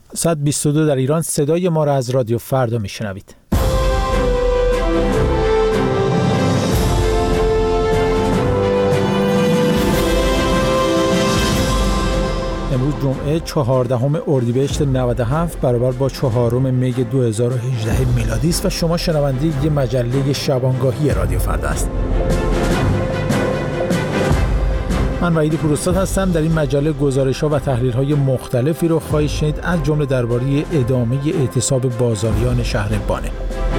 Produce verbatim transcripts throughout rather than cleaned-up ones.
صد و بیست و دو در ایران. صدای ما را از رادیو فردا میشنوید. امروز جمعه چهاردهم اردیبهشت نود و هفت برابر با چهارم می دو هزار و هجده میلادی است و شما شنونده یه مجله شبانگاهی رادیو فردا است. من وحید پوراستاد هستم. در این مجله گزارش‌ها و تحلیل‌های مختلفی رو خواهید شنید، از جمله درباره ادامه اعتصاب بازاریان شهر بانه.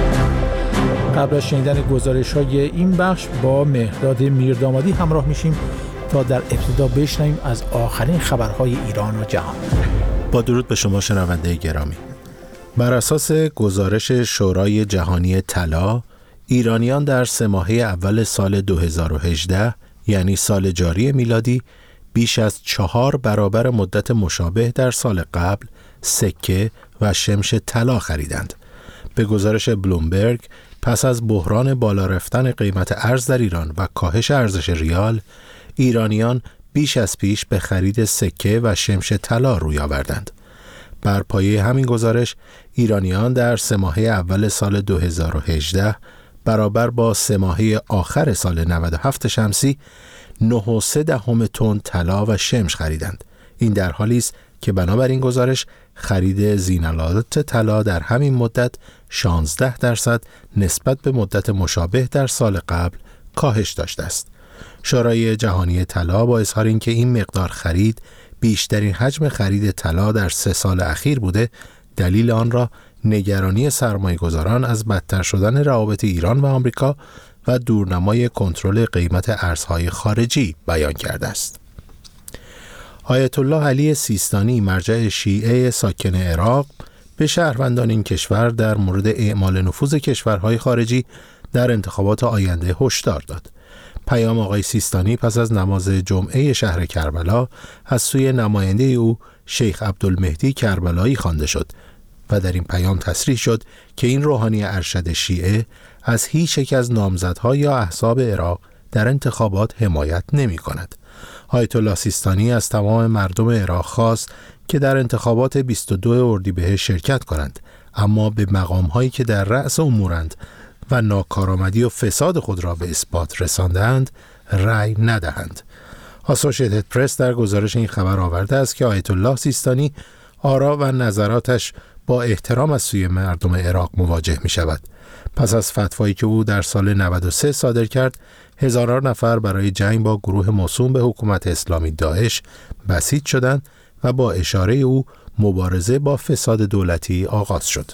قبل از شنیدن گزارش‌های این بخش با مهرداد میردامادی همراه میشیم تا در ابتدا بشنویم از آخرین خبرهای ایران و جهان. با درود به شما شنونده گرامی. بر اساس گزارش شورای جهانی طلا، ایرانیان در سه ماهه اول سال دو هزار و هجده یعنی سال جاری میلادی بیش از چهار برابر مدت مشابه در سال قبل سکه و شمش طلا خریدند. به گزارش بلومبرگ، پس از بحران بالا رفتن قیمت ارز در ایران و کاهش ارزش ریال، ایرانیان بیش از پیش به خرید سکه و شمش طلا روی آوردند. بر پایه همین گزارش، ایرانیان در سه ماهه اول سال دو هزار و هجده برابر با سه ماهه آخر سال نود و هفت شمسی نه و سه دهم تن طلا و شمش خریدند. این در حالی است که بنابر این گزارش خرید زینالات طلا در همین مدت شانزده درصد نسبت به مدت مشابه در سال قبل کاهش داشته است. شورای جهانی طلا با اظهار اینکه این مقدار خرید بیشترین حجم خرید طلا در سه سال اخیر بوده، دلیل آن را نگرانی سرمایه‌گذاران از بدتر شدن روابط ایران و آمریکا و دورنمای کنترل قیمت ارزهای خارجی بیان کرده است. آیت الله علی سیستانی، مرجع شیعه ساکن عراق، به شهروندان این کشور در مورد اعمال نفوذ کشورهای خارجی در انتخابات آینده هشدار داد. پیام آقای سیستانی پس از نماز جمعه شهر کربلا از سوی نماینده او شیخ عبدالمهدی کربلایی خوانده شد و در این پیام تصریح شد که این روحانی ارشد شیعه از هیچ یک از نامزدها یا احزاب عراق در انتخابات حمایت نمی کند. آیت الله سیستانی از تمام مردم عراق خواست که در انتخابات بیست و دو اردیبهشت شرکت کنند، اما به مقام‌هایی که در رأس امورند و ناکارآمدی و فساد خود را به اثبات رساندند رأی ندهند. آسوشییتد پرس در گزارش این خبر آورده است که آیت الله سیستانی آرا و نظراتش با احترام از سوی مردم عراق مواجه می شود. پس از فتوایی که او در سال نود و سه صادر کرد، هزاران نفر برای جنگ با گروه موسوم به حکومت اسلامی داعش بسیج شدند و با اشاره او مبارزه با فساد دولتی آغاز شد.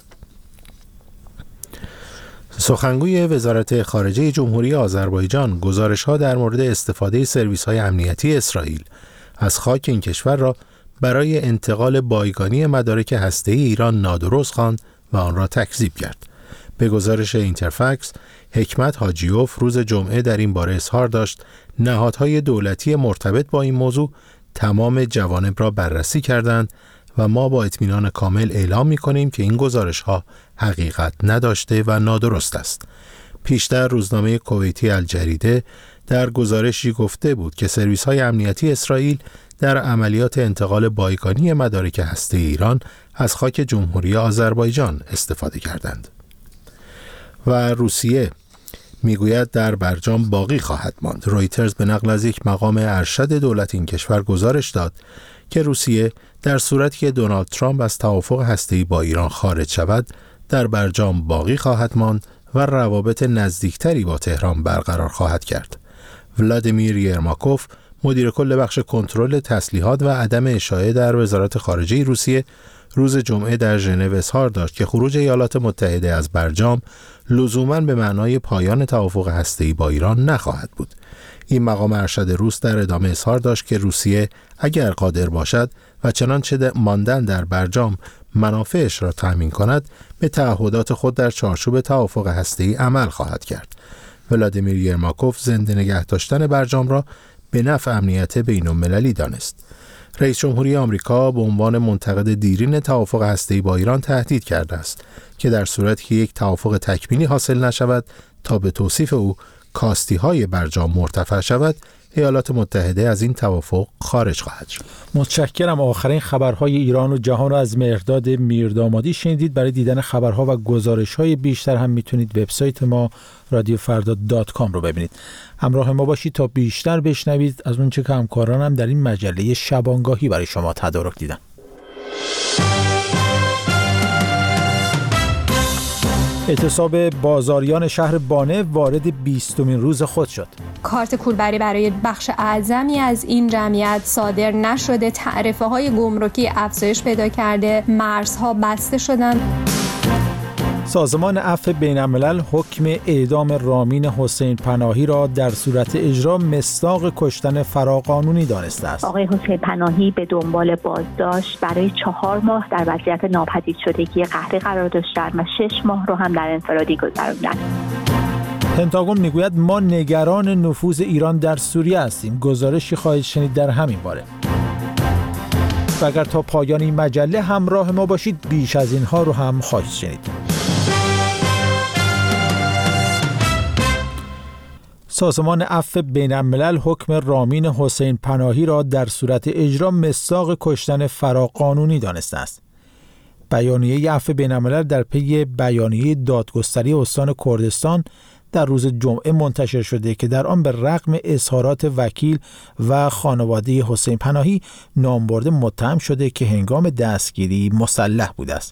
سخنگوی وزارت خارجه جمهوری آذربایجان گزارش‌ها در مورد استفاده سرویس‌های امنیتی اسرائیل از خاک این کشور را برای انتقال بایگانی مدارک هسته‌ای ایران نادرست خواند و آن را تکذیب کرد. به گزارش اینترفکس، حکمت حاجیوف روز جمعه در این باره اظهار داشت نهادهای دولتی مرتبط با این موضوع تمام جوانب را بررسی کردند و ما با اطمینان کامل اعلام می‌کنیم که این گزارش‌ها حقیقت نداشته و نادرست است. پیشتر روزنامه کویتی الجریده در گزارشی گفته بود که سرویس‌های امنیتی اسرائیل در عملیات انتقال بایگانی مدارک هسته‌ای ایران از خاک جمهوری آذربایجان استفاده کردند. و روسیه میگوید در برجام باقی خواهد ماند. رویترز به نقل از یک مقام ارشد دولت این کشور گزارش داد که روسیه در صورتی که دونالد ترامپ از توافق هسته‌ای با ایران خارج شود در برجام باقی خواهد ماند و روابط نزدیکتری با تهران برقرار خواهد کرد. ولادیمیر یرماکوف، مدیر کل بخش کنترل تسلیحات و عدم اشاعه در وزارت خارجه روسیه، روز جمعه در ژنو اظهار داشت که خروج ایالات متحده از برجام لزوماً به معنای پایان توافق هسته‌ای با ایران نخواهد بود. این مقام ارشد روس در ادامه اظهار داشت که روسیه اگر قادر باشد و چنانچه ماندن در برجام منافعش را تأمین کند، به تعهدات خود در چارچوب توافق هسته‌ای عمل خواهد کرد. ولادیمیر یرماکوف زنده نگه داشتن برجام را به نفع امنیت بین‌المللی دانست. رئیس جمهوری آمریکا به عنوان منتقد دیرین توافق هسته‌ای با ایران تهدید کرده است که در صورتی که یک توافق تکمیلی حاصل نشود تا به توصیف او کاستی‌های برجام مرتفع شود، ایالات متحده از این توافق خارج خواهد شد. متشکرم. آخرین خبرهای ایران و جهان را از مهرداد میردامادی شنیدید. برای دیدن خبرها و گزارش‌های بیشتر هم میتونید وبسایت ما رادیو فردا دات کام رو ببینید. همراه ما باشید تا بیشتر بشنوید از اون چه که همکارانم در این مجله شبانگاهی برای شما تدارک دیدن. اعتصاب بازاریان شهر بانه وارد بیستمین روز خود شد. کارت کولبری برای بخش اعظمی از این جمعیت صادر نشده، تعرفه های گمرکی افزایش پیدا کرده، مرزها بسته شدند. سازمان عفو بین‌الملل حکم اعدام رامین حسین پناهی را در صورت اجرا مصداق کشتن فراقانونی دانسته است. آقای حسین پناهی به دنبال بازداشت برای چهار ماه در وضعیت ناپدید شدگی قهری قرار داشتند و شش ماه رو هم در انفرادی گذراندند. پنتاگون میگوید ما نگران نفوذ ایران در سوریه هستیم. گزارشی خواهید شنید در همین باره. و اگر تا پایان این مجله همراه ما باشید بیش از اینها رو هم خواهید شنید. سازمان عفو بین‌الملل حکم رامین حسین پناهی را در صورت اجرا مصداق کشتن فراقانونی دانسته است. بیانیه عفو بین‌الملل در پی بیانیه دادگستری استان کردستان در روز جمعه منتشر شده که در آن به رغم اظهارات وکیل و خانواده حسین پناهی نامبرده متهم شده که هنگام دستگیری مسلح بوده است.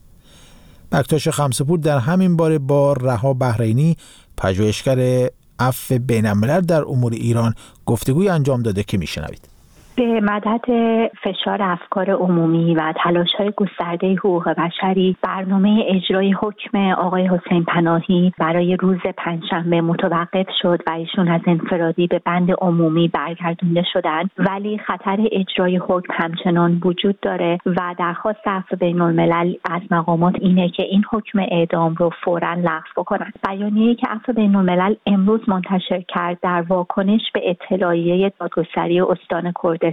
بکتاش خمسه‌پور در همین باره با رها بحرینی، پژوهشگر عفو بین‌الملل در امور ایران، گفتگوی انجام داده که میشنوید. به مدد فشار افکار عمومی و تلاش‌های گسترده حقوق بشری، برنامه اجرای حکم آقای حسین پناهی برای روز پنجشنبه متوقف شد و ایشون از انفرادی به بند عمومی برگردونده شدند، ولی خطر اجرای حکم همچنان وجود داره و درخواست عفو بین‌الملل از مقامات اینه که این حکم اعدام رو فوراً لغو بکنن. بیانیه‌ای که عفو بین‌الملل امروز منتشر کرد در واکنش به اطلاعیه دادگستری استان کردستان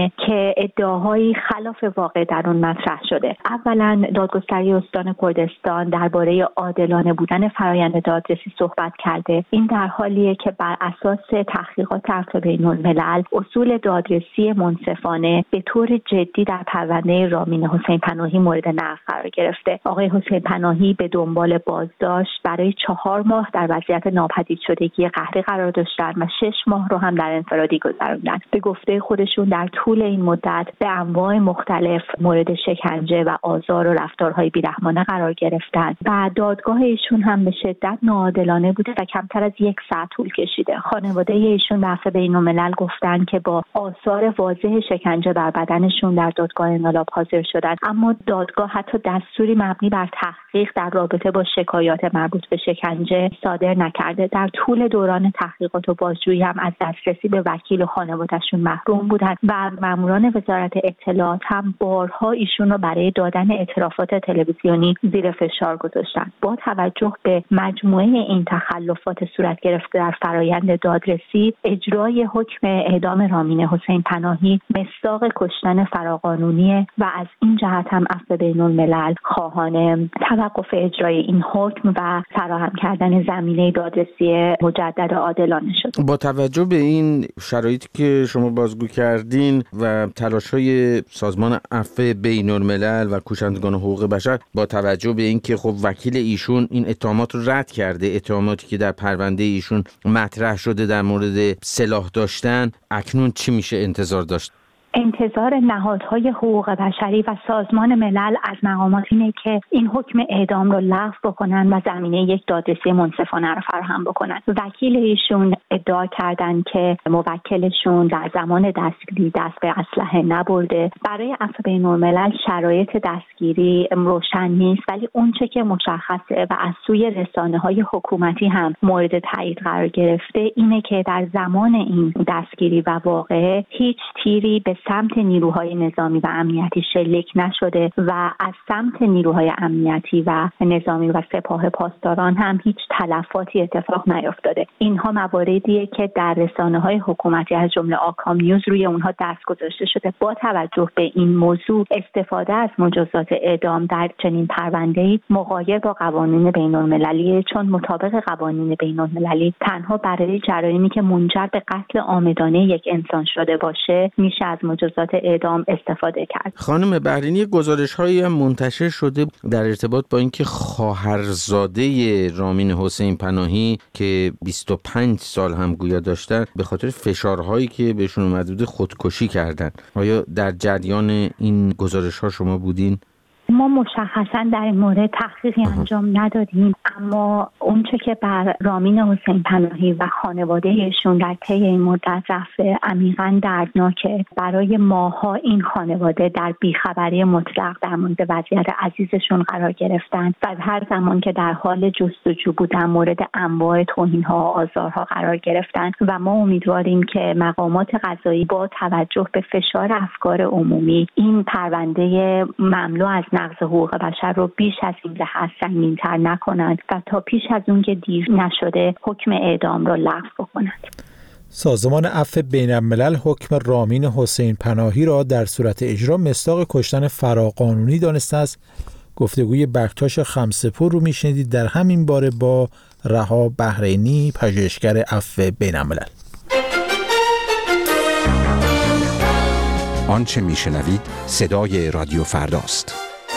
که ادعاهایی خلاف واقع در اون مطرح شده. اولا دادگستری استان کردستان درباره عادلانه بودن فرایند دادرسی صحبت کرده. این در حالیه که بر اساس تحقیقات عفو بین‌الملل اصول دادرسی منصفانه به طور جدی در پرونده رامین حسین پناهی مورد نقض قرار گرفته. آقای حسین پناهی به دنبال بازداشت برای چهار ماه در وضعیت ناپدید شدگی قهری قرار داشتند و شش ماه رو هم در انفرادی گذراندند. به گفته خودشون در طول این مدت به انواع مختلف مورد شکنجه و آزار و رفتارهای بیرحمانه قرار گرفتند و دادگاه ایشون هم به شدت ناعادلانه بوده و کمتر از یک ساعت طول کشیده. خانواده ایشون به عفو بین‌الملل گفتند که با آثار واضح شکنجه بر بدنشون در دادگاه انقلاب حاضر شدند، اما دادگاه حتی دستوری مبنی بر تحقیق در رابطه با شکایات مربوط به شکنجه صادر نکرده. در طول دوران تحقیقات و بازجویی هم از دسترسی به وکیل و خانواده‌شون محروم بودند و ماموران وزارت اطلاعات هم بارها ایشون رو برای دادن اعترافات تلویزیونی زیر فشار گذاشتند. با توجه به مجموعه این تخلفات صورت گرفته در فرایند دادرسی، اجرای حکم اعدام رامین حسین پناهی مصداق کشتن فراقانونی و از این جهت هم عفو بین‌الملل خواهان توقف اجرای این حکم و فراهم کردن زمینه دادرسی مجدد عادلانه شد. با توجه به این شرایطی که شما بازگو کردین و تلاش‌های سازمان عفو بین‌الملل و کوشندگان حقوق بشر، با توجه به اینکه خب وکیل ایشون این اتهامات رو رد کرده، اتهاماتی که در پرونده ایشون مطرح شده در مورد سلاح داشتن، اکنون چی میشه انتظار داشت؟ انتظار نهادهای حقوق بشری و سازمان ملل از مقامات اینه که این حکم اعدام رو لغو بکنن و زمینه یک دادرسی منصفانه رو فراهم بکنن. وکیل ایشون ادعا کردن که موکلشون در زمان دستگیری دست به اسلحه نبرده. برای عفو بین‌الملل شرایط دستگیری روشن نیست، ولی اونچه که مشخصه و از سوی رسانه‌های حکومتی هم مورد تایید قرار گرفته اینه که در زمان این دستگیری و واقعه هیچ تیری به سمت نیروهای نظامی و امنیتی شلیک نشده و از سمت نیروهای امنیتی و نظامی و سپاه پاسداران هم هیچ تلفاتی اتفاق نیفتاده. اینها مواردیه که در رسانه‌های حکومتی از جمله آکام نیوز روی اونها دست گذاشته شده. با توجه به این موضوع استفاده از مجازات اعدام در چنین پرونده‌ای مغایر با قوانین بین‌المللی، چون مطابق قوانین بین‌المللی تنها برای جرایمی که منجر به قتل عامدانه یک انسان شده باشه میشه از مجازات اعدام استفاده کرد. خانم بحرینی، گزارش‌هایی هم منتشر شده در ارتباط با اینکه خواهرزاده رامین حسین پناهی که بیست و پنج سال هم گویا داشتن به خاطر فشارهایی که بهشون اومده بود خودکشی کردن. آیا در جریان این گزارش‌ها شما بودین؟ ما مشخصا در این مورد تحقیقی انجام ندادیم، اما اونچه که بر رامین حسین پناهی و خانواده ایشون در طی این مدت رفته عمیقاً دردناکه. برای ماها این خانواده در بیخبری مطلق در مورد وضعیت عزیزشون قرار گرفتن و هر زمان که در حال جستجو بودن مورد انواع توهین‌ها و آزارها قرار گرفتن و ما امیدواریم که مقامات قضایی با توجه به فشار افکار عمومی این پرونده مملو از نقض حقوق بشر رو بیش از این لحاظ سنگین‌تر نکنند و تا پیش از اون که دیر نشده حکم اعدام رو لغو بکنند. سازمان عفو بین‌الملل حکم رامین حسین پناهی را در صورت اجرا مصداق کشتن فراقانونی دانسته است. گفتگوی بکتاش خمسه‌پور رو میشنیدید در همین باره با رها بحرینی، پژوهشگر عفو بین‌الملل. آنچه میشنوید صدای رادیو فرداست.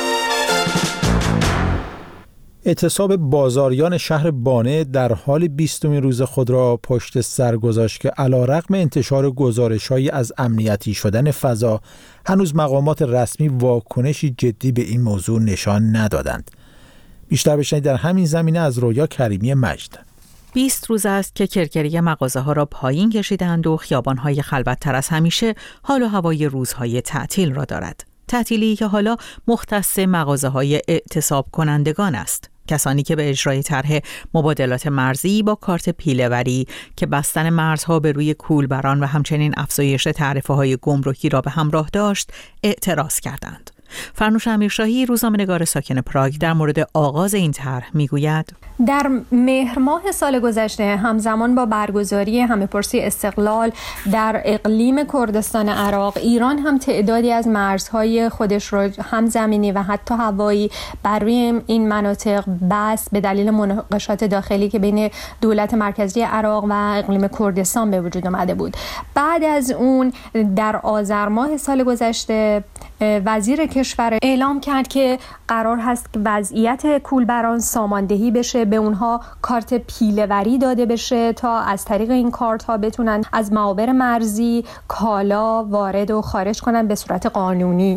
اعتصاب بازاریان شهر بانه در حال بیستمین روز خود را پشت سر گذاشت که علیرغم انتشار گزارش‌هایی از امنیتی شدن فضا، هنوز مقامات رسمی واکنشی جدی به این موضوع نشان ندادند. بیشتر بشنوید در همین زمینه از رویا کریمی مجد. بیست روز است که کرکری مغازه ها را پایین کشیدند و خیابان‌های خلوت‌تر از همیشه حال و هوای روزهای تعطیل را دارد. تعطیلی که حالا مختص مغازه‌های اعتصاب کنندگان است. کسانی که به اجرای طرح مبادلات مرزی با کارت پیله‌وری که بستن مرزها به روی کولبران و همچنین افزایش تعرفه‌های گمرکی را به همراه داشت، اعتراض کردند. فرنوش امیرشاهی، روزنامه‌نگار ساکن پراگ، در مورد آغاز این طرح میگوید: در مهر ماه سال گذشته همزمان با برگزاری همه‌پرسی استقلال در اقلیم کردستان عراق، ایران هم تعدادی از مرزهای خودش را هم زمینی و حتی هوایی بر روی این مناطق بس به دلیل مناقشات داخلی که بین دولت مرکزی عراق و اقلیم کردستان به وجود آمده بود. بعد از اون در آذر ماه سال گذشته وزیر کشور اعلام کرد که قرار هست که وضعیت کولبران ساماندهی بشه، به اونها کارت پیله‌وری داده بشه تا از طریق این کارت ها بتونن از معابر مرزی کالا وارد و خارج کنن به صورت قانونی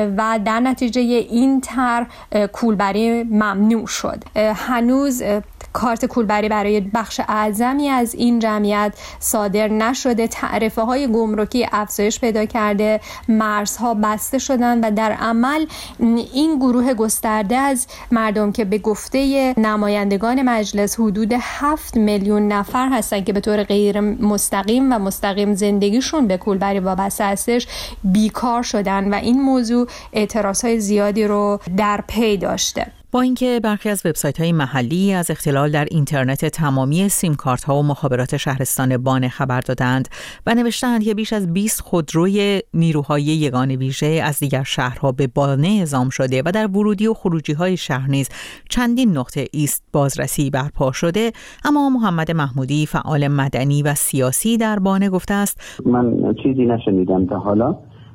و در نتیجه این طرح کولبری ممنوع شد. هنوز کارت کولبری برای بخش اعظمی از این جمعیت صادر نشده، تعرفه های گمرکی افزایش پیدا کرده، مرزها بسته شدن و در عمل این گروه گسترده از مردم که به گفته نمایندگان مجلس حدود هفت میلیون نفر هستند که به طور غیر مستقیم و مستقیم زندگیشون به کولبری وابسته هستش، بیکار شدن و این موضوع اعتراضهای زیادی رو در پی داشته. با اینکه برخی از وبسایت‌های محلی از اختلال در اینترنت تمامی سیم کارت‌ها و مخابرات شهرستان بانه خبر دادند و نوشتند که بیش از بیست خودروی نیروهای یگان ویژه از دیگر شهرها به بانه اعزام شده و در ورودی و خروجی‌های شهر نیز چندین نقطه ایست بازرسی برپا شده، اما محمد محمودی، فعال مدنی و سیاسی در بانه، گفته است: من چیزی نشنیدم تا حالا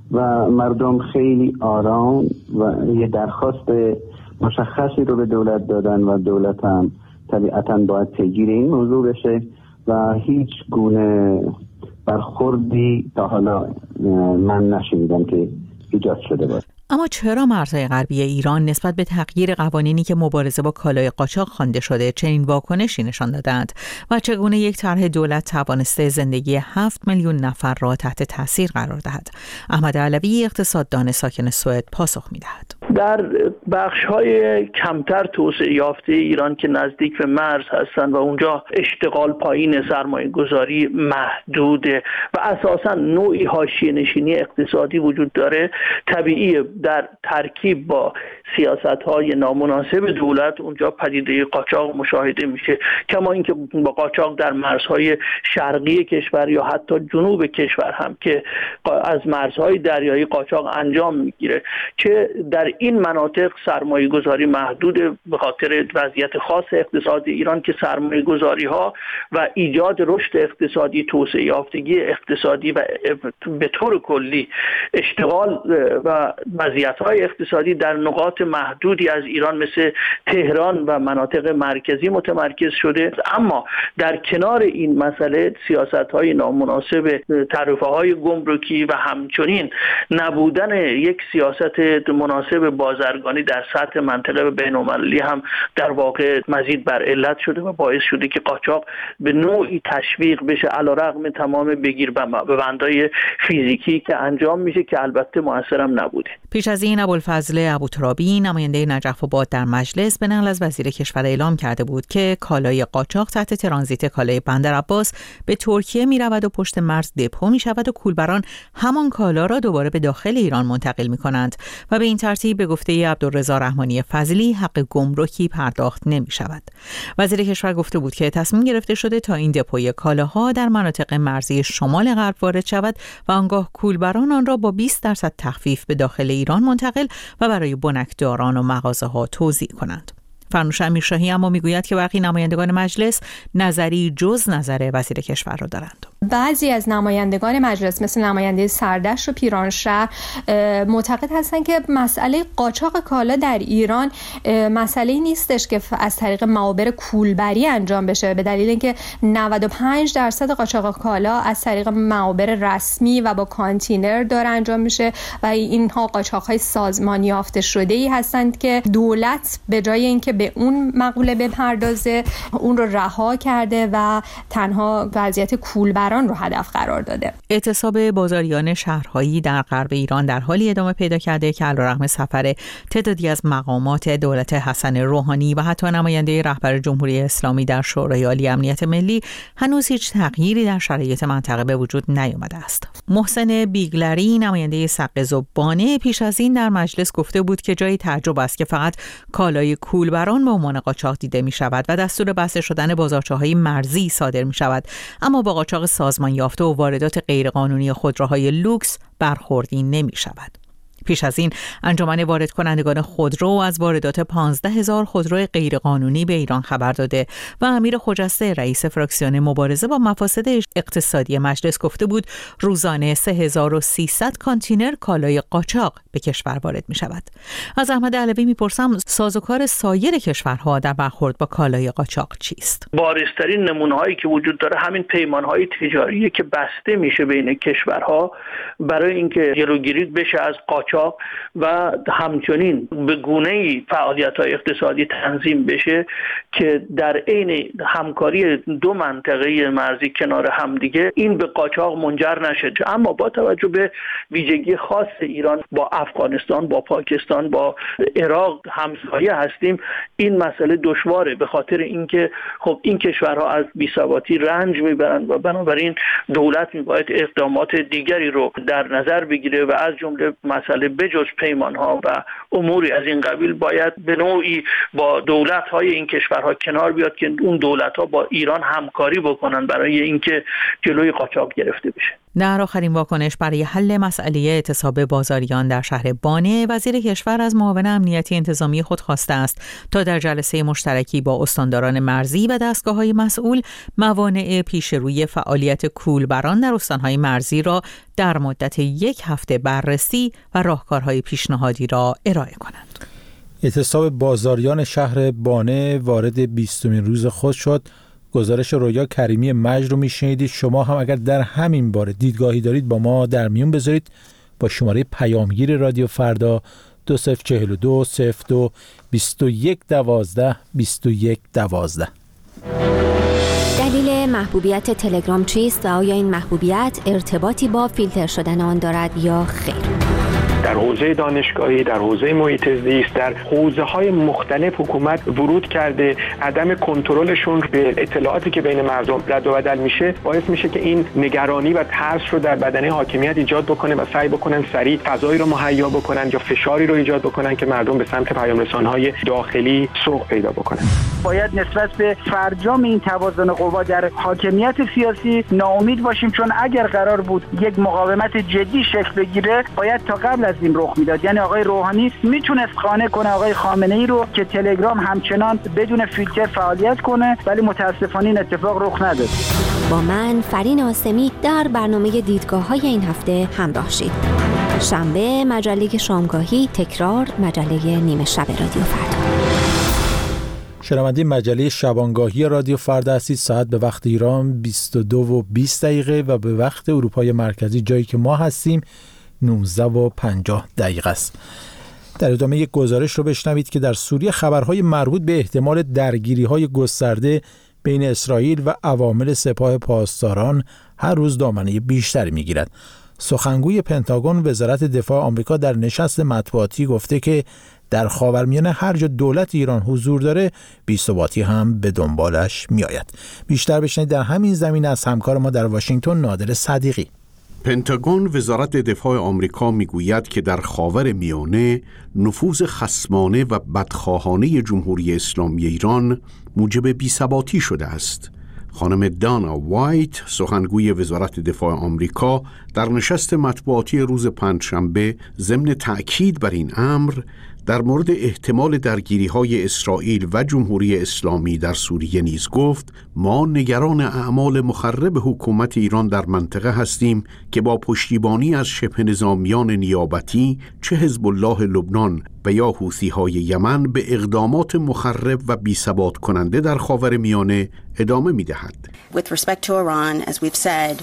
و مردم خیلی آرام و یه درخواست مشخصی رو به دولت دادن و دولت هم طبیعتاً باید پیگیر این موضوع بشه و هیچ گونه برخوردی تا حالا من نشنیدم که ایجاد شده باشه. اما چرا مرزهای غربی ایران نسبت به تغییر قوانینی که مبارزه با کالای قاچاق خوانده شده چنین واکنشی نشان دادند و چگونه یک طرح دولت توانسته زندگی هفت میلیون نفر را تحت تاثیر قرار دهد؟ احمد علوی، اقتصاددان ساکن سوئد، پاسخ می‌دهد. در بخش‌های کمتر توسعه یافته ایران که نزدیک به مرز هستند و اونجا اشتغال پایین، سرمایه گذاری محدوده و اساساً نوعی حاشیه‌نشینی اقتصادی وجود داره، طبیعیه در ترکیب با سیاست‌های نامناسب دولت اونجا پدیده قاچاق مشاهده میشه. کما اینکه با قاچاق در مرزهای شرقی کشور یا حتی جنوب کشور هم که از مرزهای دریایی قاچاق انجام میگیره، چه در این مناطق سرمایه گذاری محدود به خاطر وضعیت خاص اقتصاد ایران که سرمایه گذاری ها و ایجاد رشد اقتصادی، توسعه یافتگی اقتصادی و به طور کلی اشتغال و وضعیت های اقتصادی در نقاط محدودی از ایران مثل تهران و مناطق مرکزی متمرکز شده. اما در کنار این مسئله سیاست های نامناسب تعرفه های گمرکی و همچنین نبودن یک سیاست مناسب بازرگانی در سطح منطقه و بین‌المللی هم در واقع مزید بر علت شده و باعث شده که قاچاق به نوعی تشویق بشه علیرغم تمام بگیر به بندای فیزیکی که انجام میشه که البته موثرم نبوده. پیش از این ابوالفضل ابوترابی نماینده نجف آباد در مجلس به نقل از وزیر کشور اعلام کرده بود که کالای قاچاق تحت ترانزیت کالای بندر عباس به ترکیه می رود و پشت مرز دپو می شود و کولبران همان کالا را دوباره به داخل ایران منتقل می کنند و به این ترتیب به گفته عبدالرضا رحمانی فضلی حق گمرکی پرداخت نمی شود. وزیر کشور گفته بود که تصمیم گرفته شده تا این دپوی کالاها در مناطق مرزی شمال غرب وارد شود و آنگاه کولبران آن را با بیست درصد تخفیف به داخل ایران منتقل و برای بنکداران و مغازه‌ها توزیع کنند. فرنوش امیرشاهی اما میگوید که برخی نمایندگان مجلس نظری جز نظر وزیر کشور را دارند. بعضی از نمایندگان مجلس مثل نماینده سردشت و پیرانشهر معتقد هستند که مسئله قاچاق کالا در ایران مسئله نیستش که از طریق معابر کولبری انجام بشه، به دلیل اینکه نود و پنج درصد قاچاق کالا از طریق معابر رسمی و با کانتینر داره انجام میشه و اینها قاچاق‌های سازمانی یافته شده‌ای هستند که دولت به جای اینکه به اون مقوله بپردازه اون رو رها کرده و تنها وضعیت کولبران رو هدف قرار داده. اعتصاب بازاریان شهرهایی در غرب ایران در حالی ادامه پیدا کرده که علیرغم سفر تعدادی از مقامات دولت حسن روحانی و حتی نماینده رهبر جمهوری اسلامی در شورای عالی امنیت ملی هنوز هیچ تغییری در شرایط منطقه به وجود نیامده است. محسن بیگلری نماینده سقز و بانه پیش از این در مجلس گفته بود که جای تعجب است که فقط کالای کولبران به عنوان قاچاق دیده می شود و دستور بسته شدن بازارچه‌های مرزی صادر می شود، اما با قاچاق سازمان یافته و واردات غیرقانونی خودروهای لوکس برخوردی نمی شود. پیش از این انجمن وارد کنندگان خودرو از واردات پانزده هزار خودرو غیرقانونی به ایران خبر داده و امیر خجسته رئیس فراکسیون مبارزه با مفاسد اقتصادی مجلس گفته بود روزانه سه هزار و سیصد کانتینر کالای قاچاق به کشور وارد می شود. از احمد علوی می پرسم سازوکار سایر کشورها در برخورد با کالای قاچاق چیست؟ بارزترین نمونه‌هایی که وجود داره همین پیمان‌های تجاری که بسته میشه بین کشورها برای اینکه جلوگیری بشه از قاچاق و همچنین به گونه‌ای فعالیت‌های اقتصادی تنظیم بشه که در عین همکاری دو منطقه مرزی کنار همدیگه این به قاچاق منجر نشه. اما با توجه به ویژگی خاص ایران با افغانستان، با پاکستان، با عراق همسایه هستیم، این مسئله دشواره به خاطر اینکه خب این کشورها از بی‌ثباتی رنج میبرند و بنابراین دولت میباید اقدامات دیگری رو در نظر بگیره و از جمله مسئله بجز پیمان‌ها و اموری از این قبیل باید به نوعی با دولت‌های این کشورها کنار بیاد که اون دولت‌ها با ایران همکاری بکنن برای اینکه جلوی قاچاق گرفته بشه. در آخرین واکنش برای حل مسئله اعتصاب بازاریان در شهر بانه، وزیر کشور از معاون امنیتی انتظامی خود خواسته است تا در جلسه مشترکی با استانداران مرزی و دستگاه‌های مسئول موانع پیشروی فعالیت کولبران در استان‌های مرزی را در مدت یک هفته بررسی و راهکارهای پیشنهادی را ارائه کنند. اعتصاب بازاریان شهر بانه وارد بیستمین روز خود شد. گزارش رویا کریمی مجد رو میشنیدید. شما هم اگر در همین باره دیدگاهی دارید با ما در میون بذارید با شماره پیامگیر رادیو فردا دو صفر چهل و دو صفر دو بیست و یک دوازده بیست و یک دوازده. دلیل محبوبیت تلگرام چیست و آیا این محبوبیت ارتباطی با فیلتر شدن آن دارد یا خیر؟ در حوزه دانشگاهی، در حوزه محیط زیست، در حوزه‌های مختلف حکومت ورود کرده. عدم کنترلشون به اطلاعاتی که بین مردم رد و بدل میشه باعث میشه که این نگرانی و ترس رو در بدنه حاکمیت ایجاد بکنه و سعی بکنن سریع فضایی رو مهیا بکنن یا فشاری رو ایجاد بکنن که مردم به سمت پیام رسان‌های داخلی سوق پیدا بکنن. باید نسبت به فرجام این توازن قوا در حاکمیت سیاسی ناامید باشیم، چون اگر قرار بود یک مقاومت جدی شکل بگیره باید تا قبل از این رخ میداد. یعنی آقای روحانی میتونست خانه کنه آقای خامنه‌ای رو که تلگرام همچنان بدون فیلتر فعالیت کنه، ولی متاسفانه این اتفاق رخ نداد. با من فرین آسمی در برنامه دیدگاه‌های این هفته همراه شید. شنبه مجله شامگاهی، تکرار مجله نیمه شب رادیو فردا. شنونده مجله شبانگاهی رادیو فردا هستید. ساعت به وقت ایران بیست و دو و بیست دقیقه و به وقت اروپای مرکزی جایی که ما هستیم نوزده و پنجاه دقیقه است. در ادامه یک گزارش رو بشنوید که در سوریه خبرهای مربوط به احتمال درگیری‌های گسترده بین اسرائیل و عوامل سپاه پاسداران هر روز دامنه بیشتری می‌گیرد. سخنگوی پنتاگون وزارت دفاع آمریکا در نشست مطبوعاتی گفته که در خاورمیانه هر جا دولت ایران حضور داره بی‌ثباتی هم به دنبالش میآید. بیشتر بشنوید در همین زمینه از همکار ما در واشنگتن نادر صدیقی. پنتاگون وزارت دفاع آمریکا میگوید که در خاورمیانه نفوذ خصمانه و بدخواهانه جمهوری اسلامی ایران موجب بی‌ثباتی شده است. خانم دانا وایت، سخنگوی وزارت دفاع آمریکا، در نشست مطبوعاتی روز پنجشنبه ضمن تأکید بر این امر در مورد احتمال درگیری‌های اسرائیل و جمهوری اسلامی در سوریه نیز گفت: ما نگران اعمال مخرب حکومت ایران در منطقه هستیم که با پشتیبانی از شبه نظامیان نیابتی چه حزب الله لبنان و یا حوثی‌های یمن به اقدامات مخرب و بی‌ثبات کننده در خاورمیانه ادامه می‌دهد. With respect to Iran, as we've said,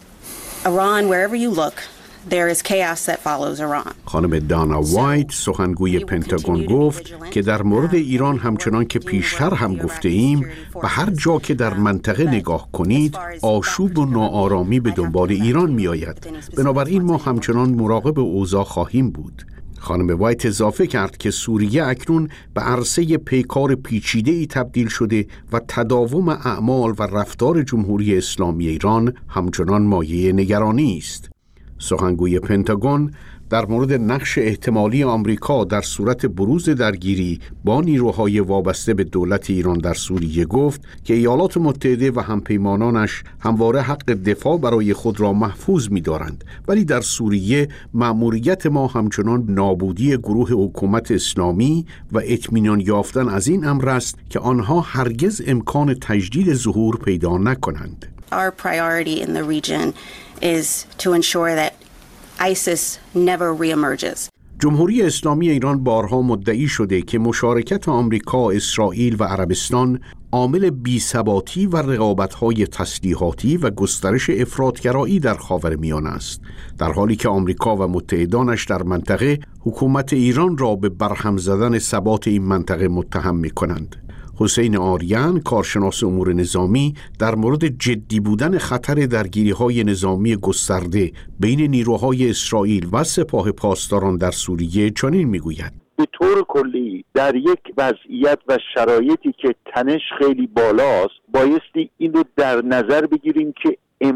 Iran, wherever you look, there is chaos that follows Iran. خانم دانا وایت، سخنگوی پنتاگون، گفت که در مورد ایران همچنان که پیشتر هم گفته ایم به هر جا که در منطقه نگاه کنید آشوب و ناآرامی به دنبال ایران می آید. بنابراین ما همچنان مراقب اوضاع خواهیم بود. خانم وایت اضافه کرد که سوریه اکنون به عرصه پیکار پیچیده‌ای تبدیل شده و تداوم اعمال و رفتار جمهوری اسلامی ایران همچنان مایه نگرانی است. سخنگوی پنتاگون در مورد نقش احتمالی آمریکا در صورت بروز درگیری با نیروهای وابسته به دولت ایران در سوریه گفت که ایالات متحده و همپیمانانش همواره حق دفاع برای خود را محفوظ می‌دارند، ولی در سوریه مأموریت ما همچنان نابودی گروه حکومت اسلامی و اطمینان یافتن از این امر است که آنها هرگز امکان تجدید ظهور پیدا نکنند. Our priority in the region is to ensure that ISIS never reemerges. جمهوری اسلامی ایران بارها مدعی شده که مشارکت آمریکا، اسرائیل و عربستان عامل بی‌ثباتی و رقابت‌های تسلیحاتی و گسترش افراطگرایی در خاورمیانه است، در حالی که آمریکا و متحدانش در منطقه حکومت ایران را به برهم زدن ثبات این منطقه متهم می‌کنند. حسین آریان، کارشناس امور نظامی، در مورد جدی بودن خطر درگیری‌های نظامی گسترده بین نیروهای اسرائیل و سپاه پاسداران در سوریه چنین می‌گوید: به طور کلی در یک وضعیت و شرایطی که تنش خیلی بالاست بایستی این رو در نظر بگیریم که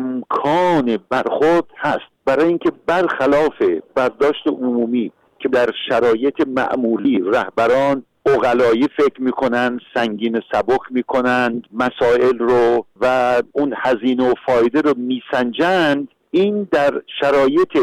امکان برخورد هست، برای اینکه برخلاف برداشت عمومی که در شرایط معمولی رهبران عقلایی فکر میکنن، سنگین سبک میکنند مسائل رو و اون هزینه و فایده رو میسنجند، این در شرایط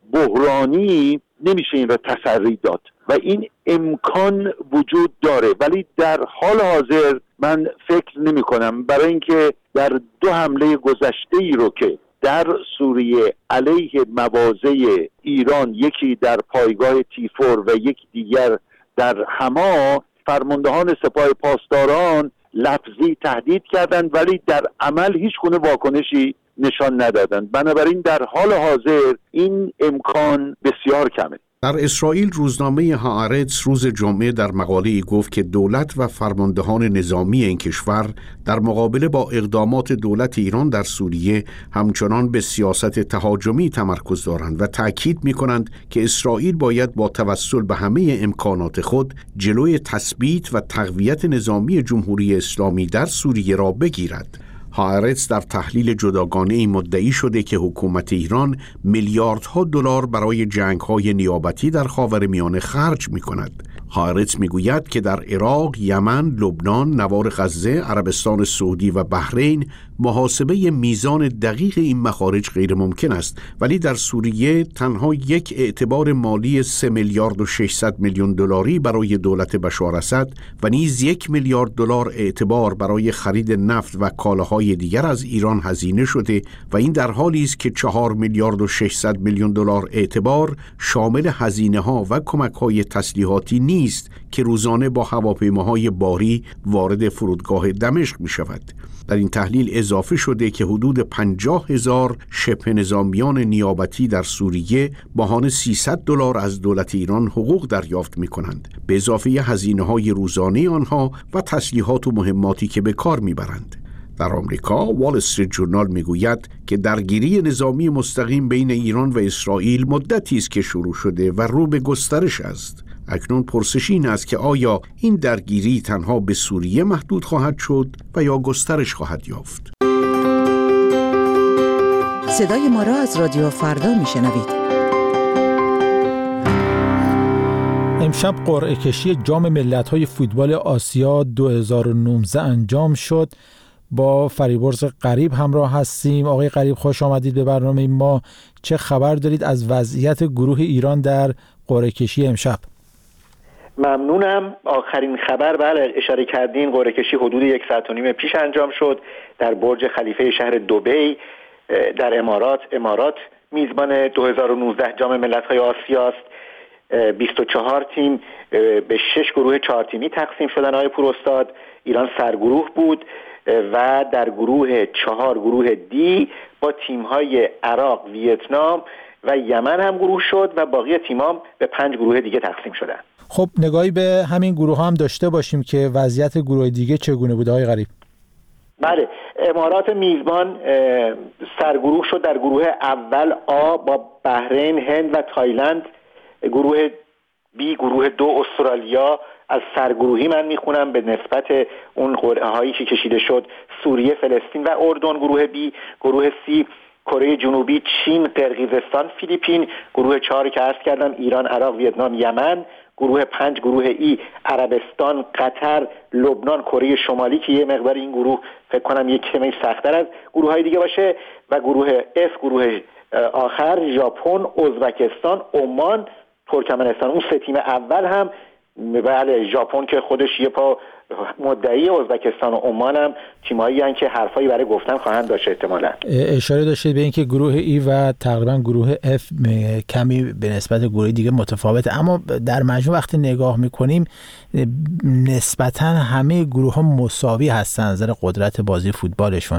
بحرانی نمیشه این رو تسری داد و این امکان وجود داره، ولی در حال حاضر من فکر نمی کنم، برای اینکه در دو حمله گذشته ای رو که در سوریه علیه مواضع ایران، یکی در پایگاه تیفور و یکی دیگر در حما، فرماندهان سپاه پاسداران لفظی تهدید کردند ولی در عمل هیچ گونه واکنشی نشان ندادند. بنابراین در حال حاضر این امکان بسیار کمه. در اسرائیل روزنامه هآرتس روز جمعه در مقاله‌ای گفت که دولت و فرماندهان نظامی این کشور در مقابله با اقدامات دولت ایران در سوریه همچنان به سیاست تهاجمی تمرکز دارند و تأکید می‌کنند که اسرائیل باید با توسل به همه امکانات خود جلوی تثبیت و تقویت نظامی جمهوری اسلامی در سوریه را بگیرد. هآرتس در تحلیل جداگانه‌ای مدعی شده که حکومت ایران میلیاردها دلار برای جنگ‌های نیابتی در خاورمیانه خرج می‌کند. هآرتس می‌گوید که در عراق، یمن، لبنان، نوار غزه، عربستان سعودی و بحرین محاسبه میزان دقیق این مخارج غیر ممکن است، ولی در سوریه تنها یک اعتبار مالی سه میلیارد و ششصد میلیون دلاری برای دولت بشار اسد و نیز یک میلیارد دلار اعتبار برای خرید نفت و کالاهای دیگر از ایران هزینه شده و این در حالی است که چهار میلیارد و ششصد میلیون دلار اعتبار شامل هزینه‌ها و کمک‌های تسلیحاتی نیست که روزانه با هواپیماهای باری وارد فرودگاه دمشق می‌شود. در این تحلیل اضافه شده که حدود پنجاه هزار شبه نظامیان نیابتی در سوریه بهانه سیصد دلار از دولت ایران حقوق دریافت می‌کنند، به اضافه هزینه‌های روزانه آنها و تسلیحات و مهماتی که به کار می‌برند. در آمریکا وال استریت ژورنال میگوید که درگیری نظامی مستقیم بین ایران و اسرائیل مدتی است که شروع شده و رو به گسترش است. اکنون پرسش این است که آیا این درگیری تنها به سوریه محدود خواهد شد و یا گسترش خواهد یافت؟ صدای ما را از رادیو فردا میشنوید. امشب قرعه کشی جام ملت‌های فوتبال آسیا دو هزار و نوزده انجام شد. با فریبرز غریب همراه هستیم. آقای غریب خوش آمدید به برنامه ما. چه خبر دارید از وضعیت گروه ایران در قرعه کشی امشب؟ ممنونم. آخرین خبر، بله اشاره کردین، قرعه کشی حدود یک ساعت و نیم پیش انجام شد در برج خلیفه شهر دبی در امارات. امارات میزبان دو هزار و نوزده جام ملت‌های آسیا است. بیست و چهار تیم به شش گروه چهار تیمی تقسیم شدن. آقای پوراستاد، ایران سرگروه بود و در گروه چهار، گروه دی، با تیم‌های عراق، ویتنام و یمن هم گروه شد و باقی تیم‌ها به پنج گروه دیگه تقسیم شدن. خب نگاهی به همین گروه هم داشته باشیم که وضعیت گروه دیگه چگونه بوده آقای غریب؟ بله، امارات میزبان سرگروه شد در گروه اول آ با بحرین، هند و تایلند. گروه بی، گروه دو، استرالیا از سرگروهی من میخونم به نسبت اون قرعه هایی که کشیده شد، سوریه، فلسطین و اردن. گروه بی، گروه سی، کره جنوبی، چین، قرقیزستان، فیلیپین. گروه چهار که عرض کردم ایران، عراق، ویتنام، یمن. گروه پنج، گروه ای، عربستان، قطر، لبنان، کره شمالی که یه مقدار این گروه فکر کنم یک کمی سخت‌تر از گروه های دیگه باشه، و گروه اف، گروه آخر، ژاپن، ازبکستان، عمان، ترکمنستان. اون سه تیم اول هم بله، ژاپن که خودش یه پا مدعی، ازبکستان و عمان هم تیمایی هستند که حرفایی برای گفتن خواهند داشت احتمالاً. اشاره داشتید به اینکه گروه ای و تقریبا گروه اف کمی به نسبت گروه دیگه متفاوته، اما در مجموع وقتی نگاه میکنیم نسبتاً همه گروه ها مساوی هستن از نظر قدرت بازی فوتبالشون.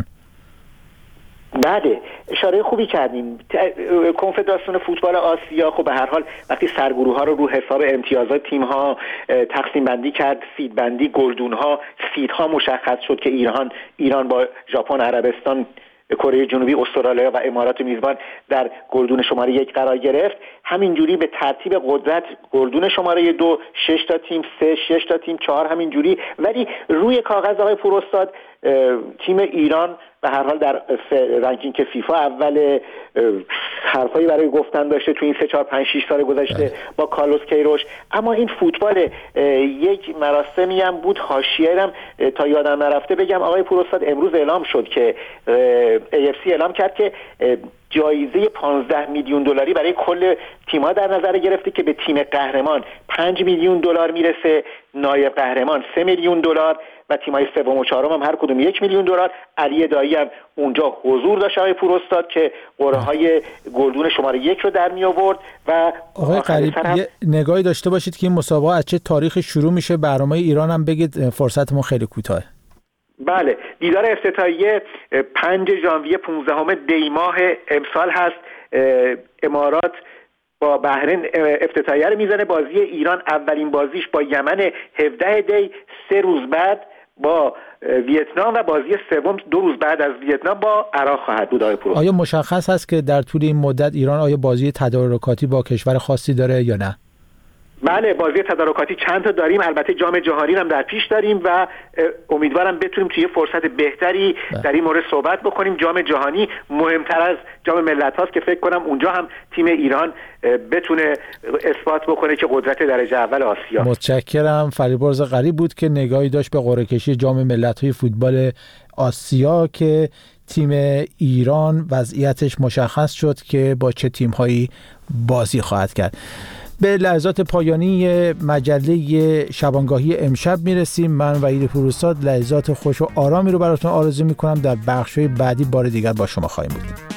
بله، اشاره خوبی کردیم. کنفدراسیون فوتبال آسیا خب به هر حال وقتی سرگروه ها رو رو حساب امتیازات تیم ها تقسیم بندی کرد، سید بندی، گلدون ها، سید ها مشخص شد که ایران ایران با ژاپن، عربستان، کره جنوبی، استرالیا و امارات میزبان در گلدون شماره یک قرار گرفت. همینجوری به ترتیب قدرت گلدون شماره دو شش تا تیم، سه شش تا تیم، چهار همینجوری. ولی روی کاغذ آقای پوراستاد تیم ایران به هر حال در رنکینگ فیفا اول، حرفایی برای گفتن داشته تو این سه چهار پنج شش سال گذشته با کارلوس کیروش. اما این فوتبال یک مراسمی هم بود، حاشیه‌ای هم تا یادم نرفته بگم آقای پوراستاد، امروز اعلام شد که ای اف سی اعلام کرد که جایزه پانزده میلیون دلاری برای کل تیم‌ها در نظر گرفته که به تیم قهرمان پنج میلیون دلار میرسه، نایب قهرمان سه میلیون دلار و تیم‌های سوم و چهارم هم هر کدوم یک میلیون دلار. علی دایی هم اونجا حضور داشت آقای پوراستاد که قرعه‌های گلدون شماره یک رو در می آورد. و آقای غریب یه نگاهی داشته باشید که این مسابقه از چه تاریخ شروع میشه، برنامه ایران هم بگید، فرصتمون خیلی کوتاهه. بله، دیدار افتتاحیه پنج ژانویه پانزدهم دی ماه امسال هست. امارات با با بحرین افتتاحیه رو میزنه. بازی ایران اولین بازیش با یمن هفده دی سه روز بعد با ویتنام و بازی سوم دو روز بعد از ویتنام با عراق خواهد بود. آقای پور، آیا مشخص هست که در طول این مدت ایران آیا بازی تدارکاتی با کشور خاصی داره یا نه؟ بله، بازی تدارکاتی چند تا داریم، البته جام جهانی هم در پیش داریم و امیدوارم بتونیم توی فرصت بهتری در این مورد صحبت بکنیم. جام جهانی مهمتر از جام ملت هاست که فکر کنم اونجا هم تیم ایران بتونه اثبات بکنه که قدرت درجه اول آسیا. متشکرم. فریبرز غریب بود که نگاهی داشت به قرعه کشی جام ملت های فوتبال آسیا که تیم ایران وضعیتش مشخص شد که با چه تیم‌هایی بازی خواهد کرد. به لحظات پایانی مجله شبانگاهی امشب میرسیم. من وحید پوروزاد لحظات خوش و آرامی رو براتون آرزو میکنم. در بخش‌های بعدی بار دیگر با شما خواهیم بود.